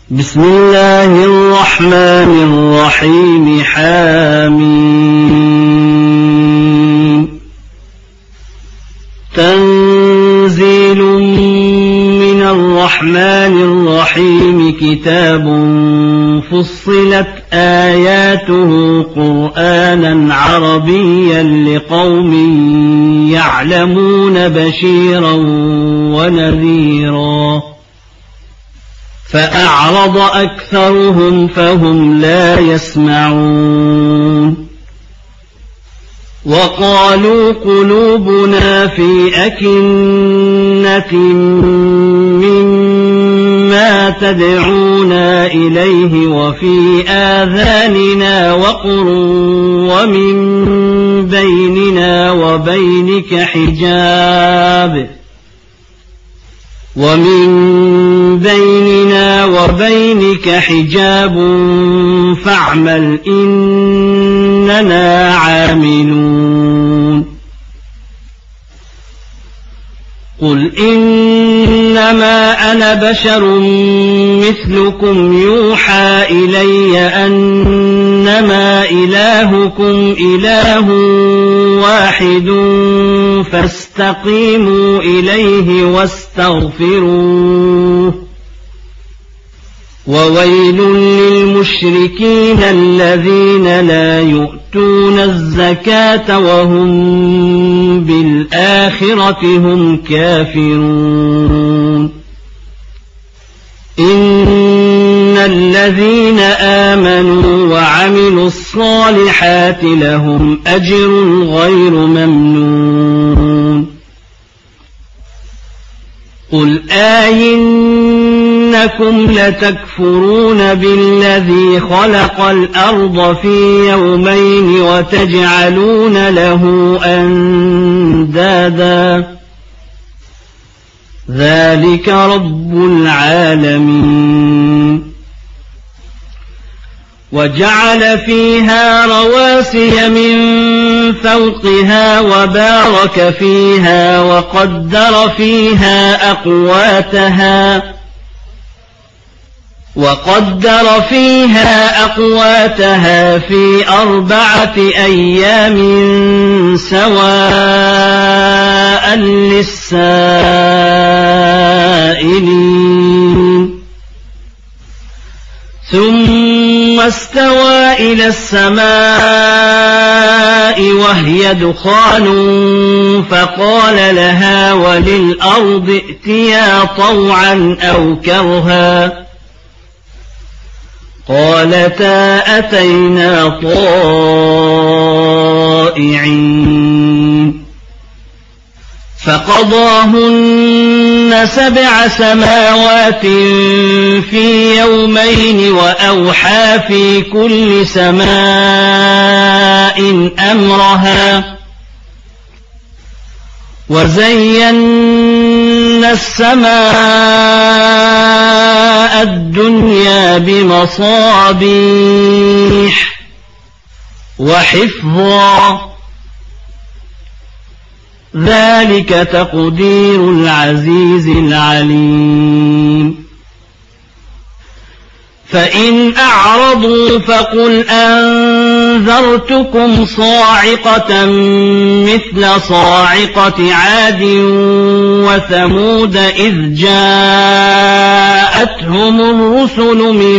بسم الله الرحمن الرحيم حميم تنزيل من الرحمن الرحيم كتاب فصلت آياته قرآنا عربيا لقوم يعلمون بشيرا ونذيرا فأعرض أكثرهم فهم لا يسمعون وقالوا قلوبنا في أكنة مما تدعونا إليه وفي آذاننا وقر ومن بيننا وبينك حجاب فاعمل إننا عاملون قل إنما أنا بشر مثلكم يوحى إلي أنما إلهكم إله واحد فاستقيموا إليه واستغفروه وويل للمشركين الذين لا يؤتون الزكاة وهم بالآخرة هم كافرون إن الذين آمنوا وعملوا الصالحات لهم أجر غير ممنون قل إنكم لتكفرون بالذي خلق الأرض في يومين وتجعلون له أندادا ذلك رب العالمين وجعل فيها رواسي من فوقها وبارك فيها وقدر فيها أقواتها في 4 أيام سواء للسائلين ثم استوى إلى السماء وهي دخان فقال لها وللأرض ائتيا طوعا أو كرها قالتا أتينا طائعين فقضاهن 7 سماوات في يومين وأوحى في كل سماء أمرها وزينا السماء الدنيا بمصابيح وحفظا ذلك تقدير العزيز العليم فإن أعرضوا فقل أنذرتكم صاعقة مثل صاعقة عاد وثمود إذ جاءتهم الرسل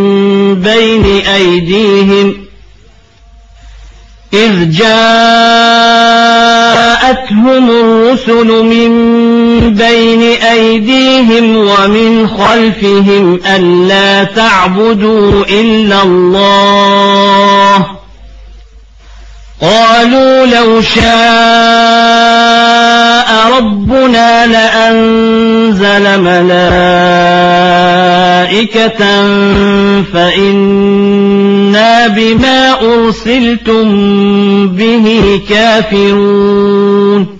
من بين أيديهم ومن خلفهم ألا تعبدوا إلا الله قالوا لو شاء ربنا لأنزل ملائكة فإنا بما أرسلتم به كافرون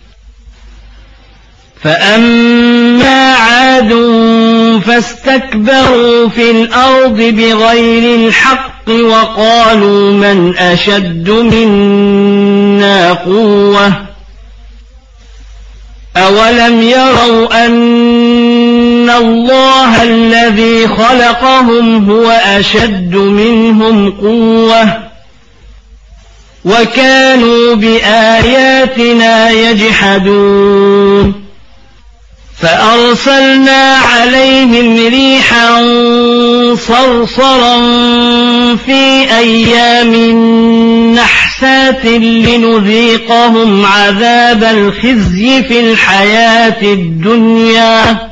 فأما عاد فاستكبروا في الأرض بغير الحق وقالوا من أشد منا قوة أولم يروا أن أن الله الذي خلقهم هو أشد منهم قوة وكانوا بآياتنا يجحدون فأرسلنا عليهم ريحا صرصرا في أيام نحسات لنذيقهم عذاب الخزي في الحياة الدنيا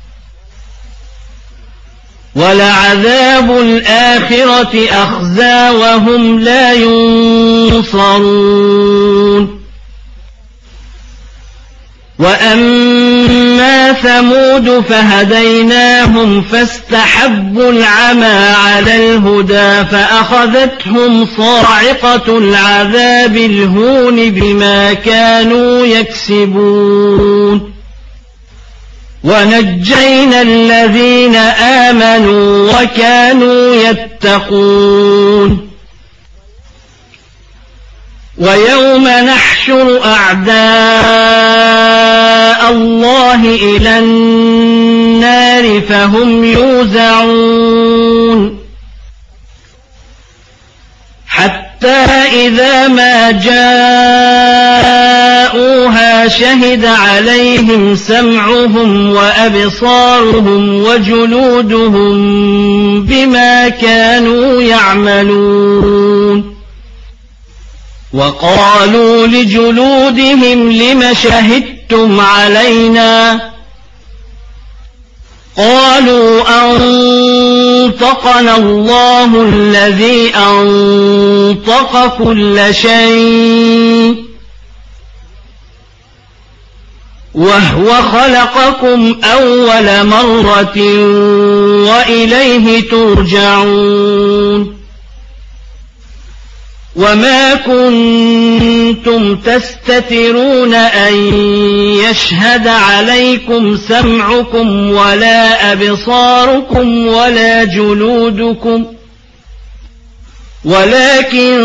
ولعذاب الآخرة أخزى وهم لا ينصرون وأما ثمود فهديناهم فاستحبوا العمى على الهدى فأخذتهم صاعقة العذاب الهون بما كانوا يكسبون ونجينا الذين آمنوا وكانوا يتقون ويوم نحشر أعداء الله إلى النار فهم يوزعون حتى إذا ما جاءوها شهد عليهم سمعهم وأبصارهم وجلودهم بما كانوا يعملون وقالوا لجلودهم لم شهدتم علينا قالوا أنطقنا الله الذي أنطق كل شيء وهو خلقكم أول مرة وإليه ترجعون وما كنتم تستترون أن يشهد عليكم سمعكم ولا أبصاركم ولا جلودكم ولكن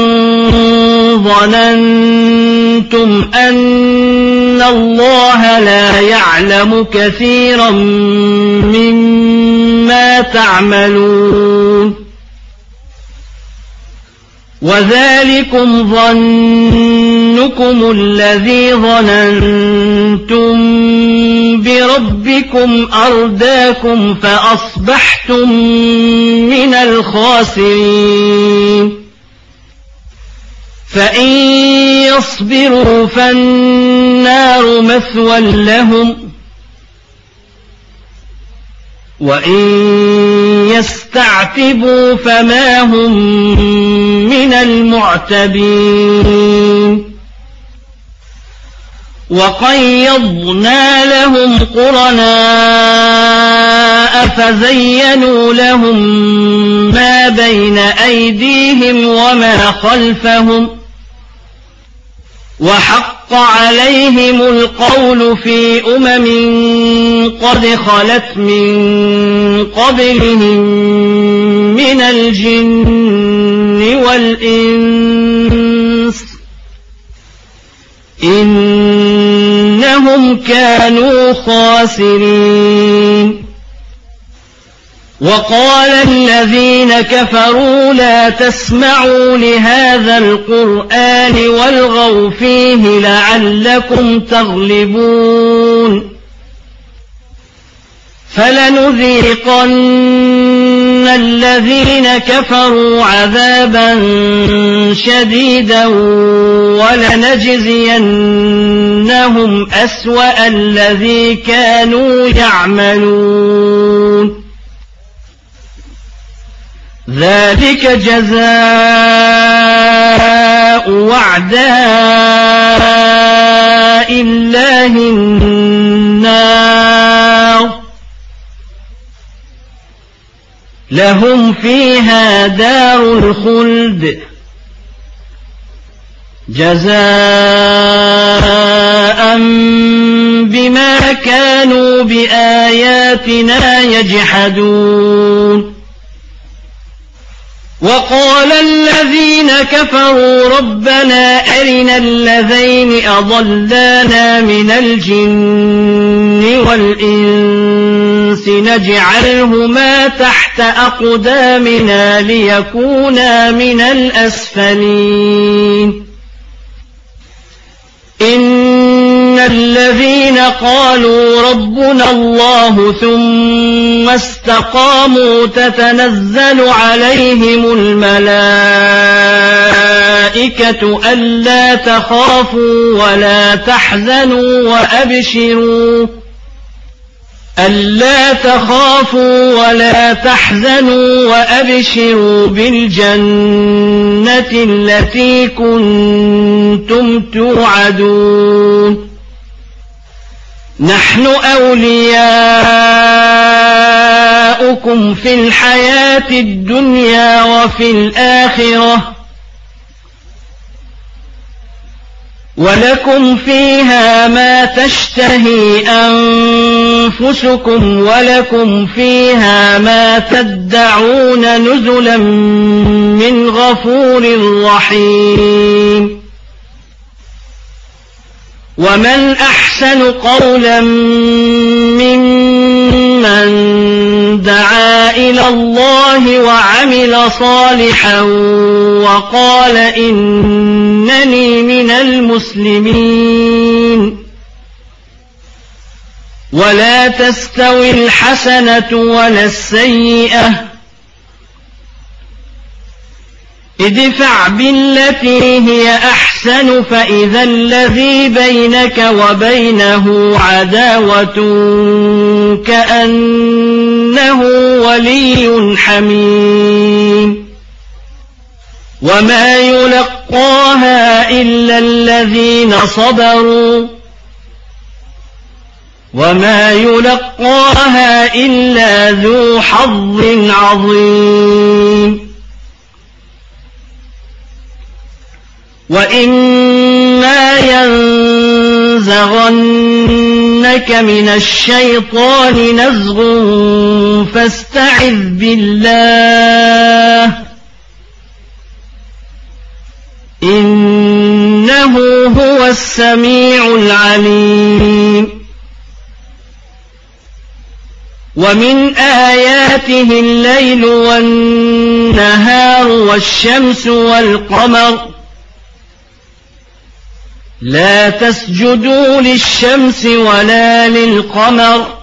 ظننتم أن الله لا يعلم كثيرا مما تعملون وذلكم ظنكم الذي ظننتم بربكم أرداكم فأصبحتم من الخاسرين فإن يصبروا فالنار مثوى لهم وإن يستعتبوا فما هم من المعتبين وقيضنا لهم قرناء فزينوا لهم ما بين أيديهم وما خلفهم وحق عليهم القول في قد خلت من قبلهم من الجن والإنس إنهم كانوا خاسرين وقال الذين كفروا لا تسمعوا لهذا القرآن والغوا فيه لعلكم تغلبون فلنذيقن الذين كفروا عذابا شديدا ولنجزينهم أسوأ الذي كانوا يعملون ذلك جزاء وعداء الله النار لهم فيها دار الخلد جزاء بما كانوا بآياتنا يجحدون وقال الذين كفروا ربنا أرنا الذين أضلانا من الجن والإنس نجعلهما تحت أقدامنا ليكونا من الأسفلين إن الذين قالوا ربنا الله ثم استقاموا تتنزل عليهم الملائكة ألا تخافوا ولا تحزنوا وأبشروا بالجنة التي كنتم توعدون نحن أولياؤكم في الحياة الدنيا وفي الآخرة ولكم فيها ما تشتهي أنفسكم ولكم فيها ما تدعون نزلا من غفور رحيم ومن أحسن قولا ممن دعا إلى الله وعمل صالحا وقال إنني من المسلمين ولا تستوي الحسنة ولا السيئة ادفع بالتي هي أحسن فإذا الذي بينك وبينه عداوة كأنه ولي حميم وما يلقاها إلا الذين صبروا وما يلقاها إلا ذو حظ عظيم وإما ينزغنك من الشيطان نزغ فاستعذ بالله إنه هو السميع العليم ومن آياته الليل والنهار والشمس والقمر لا تسجدوا للشمس ولا للقمر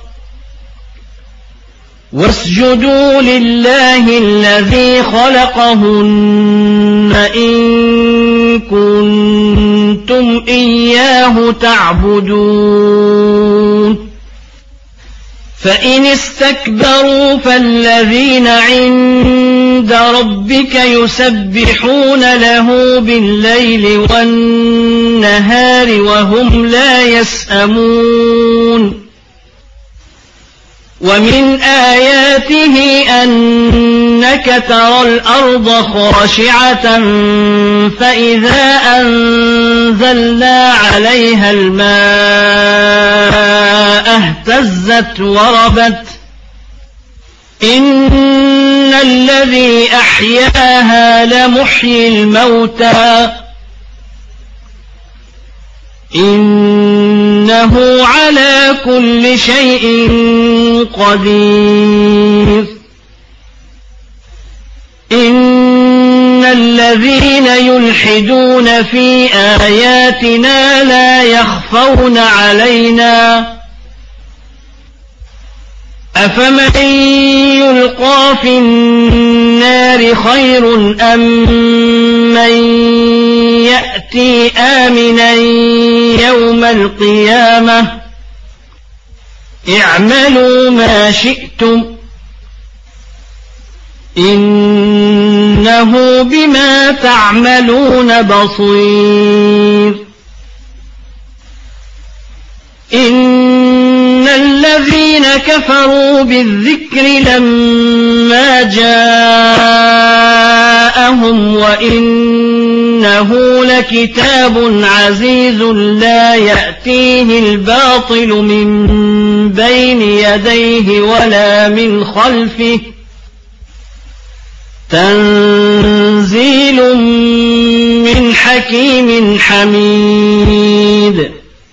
واسجدوا لله الذي خلقهن إن كنتم إياه تعبدون فإن استكبروا فالذين عند ربك يسبحون له بالليل والنهار وهم لا يسأمون ومن آياته أنك ترى الأرض خاشعة فإذا أنزلنا عليها الماء اهتزت وربت إن الذي أحياها لمحيي الموتى إنه على كل شيء قدير إن الذين يلحدون في آياتنا لا يخفون علينا أفمن يلقى في النار خير أم من يأتي آمنا يوم القيامة اعملوا ما شئتم إنه بما تعملون بصير إن الذين كفروا بالذكر لما جاءهم وإنه لكتاب عزيز لا يأتيه الباطل من بين يديه ولا من خلفه تنزيل من حكيم حميد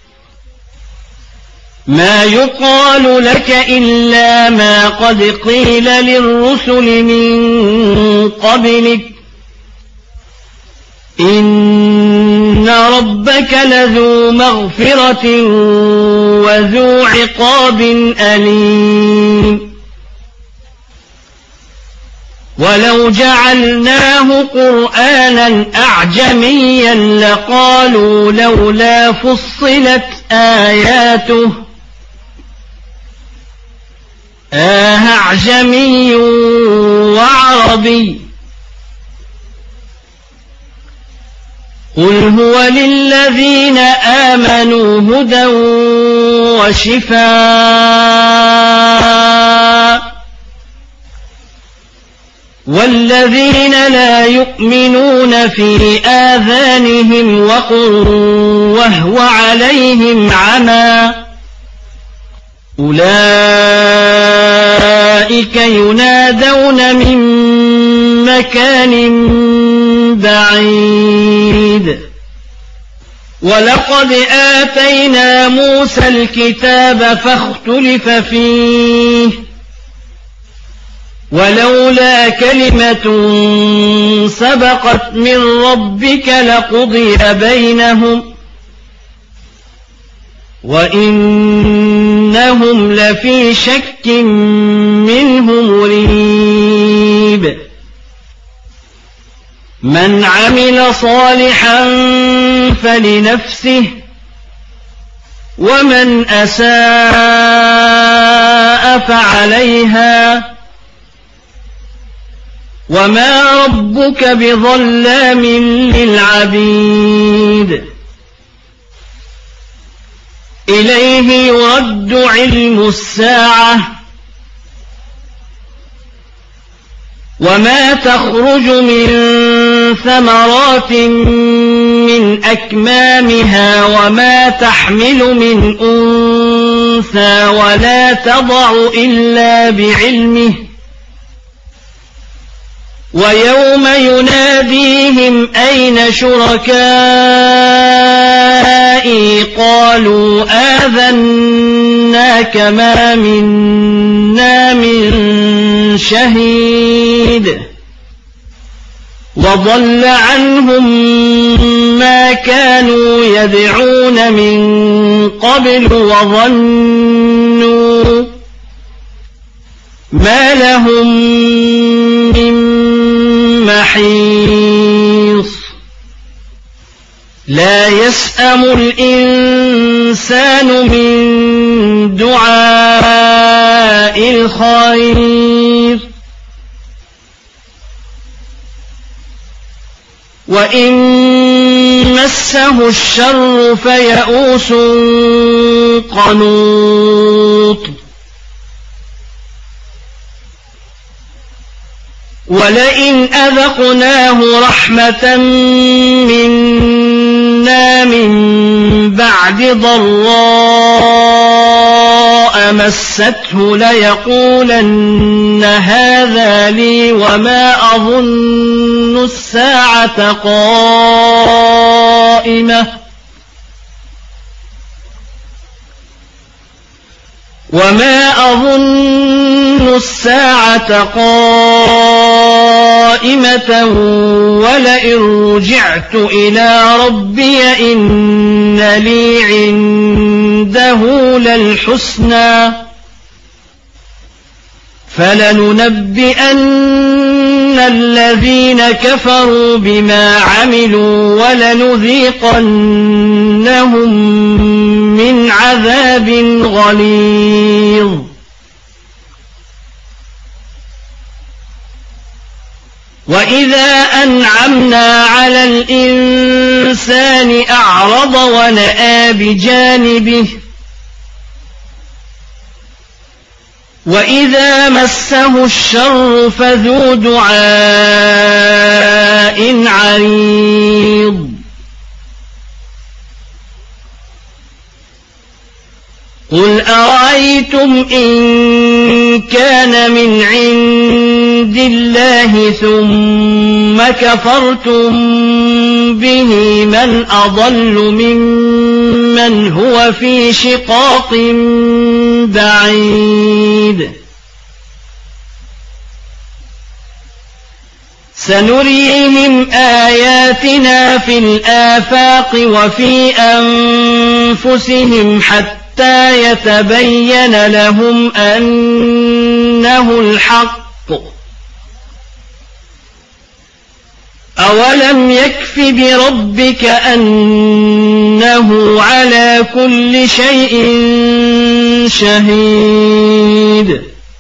ما يقال لك إلا ما قد قيل للرسل من قبلك إن ربك لذو مغفرة وذو عقاب أليم ولو جعلناه قرآنا أعجميا لقالوا لولا فصلت آياته أعجمي وعربي قل هو للذين آمنوا هدى وشفاء والذين لا يؤمنون في آذانهم وقر وهو عليهم عمى أولئك ينادون من مكان بعيد ولقد آتينا موسى الكتاب فاختلف فيه ولولا كلمة سبقت من ربك لقضي بينهم وإنهم لفي شك منه مريب من عمل صالحا فلنفسه ومن أساء فعليها وما ربك بظلام للعبيد إليه يرد علم الساعة وما تخرج من ثمرات من أكمامها وما تحمل من أنثى ولا تضع إلا بعلمه ويوم يناديهم أين شركائي قالوا آذناك ما منا من شهيد وضل عنهم ما كانوا يدعون من قبل وظنوا ما لهم من محيص لا يسأم الإنسان من دعاء الخير وإن مسه الشر فيئوس قنوط ولئن أذقناه رحمة منا من بعد ضراء مسته ليقولن هذا لي وما أظن الساعة قائمة ولئن رجعت إلى ربي إن لي عنده للحسنى فلننبئن الذين كفروا بما عملوا ولنذيقنهم من عذاب غليظ وإذا أنعمنا على الإنسان أعرض ونأى بجانبه وإذا مسه الشر فذو دعاء عريض قل أرأيتم إن كان من عند عند الله ثم كفرتم به من أضل ممن هو في شقاق بعيد سنريهم آياتنا في الآفاق وفي أنفسهم حتى يتبين لهم أنه الحق أولم يكف بربك أنه على كل شيء شهيد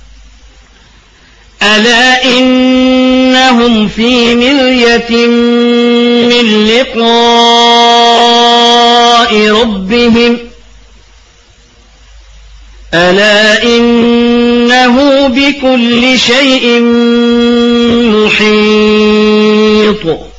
ألا إنهم في مرية من لقاء ربهم ألا إنه بكل شيء محيط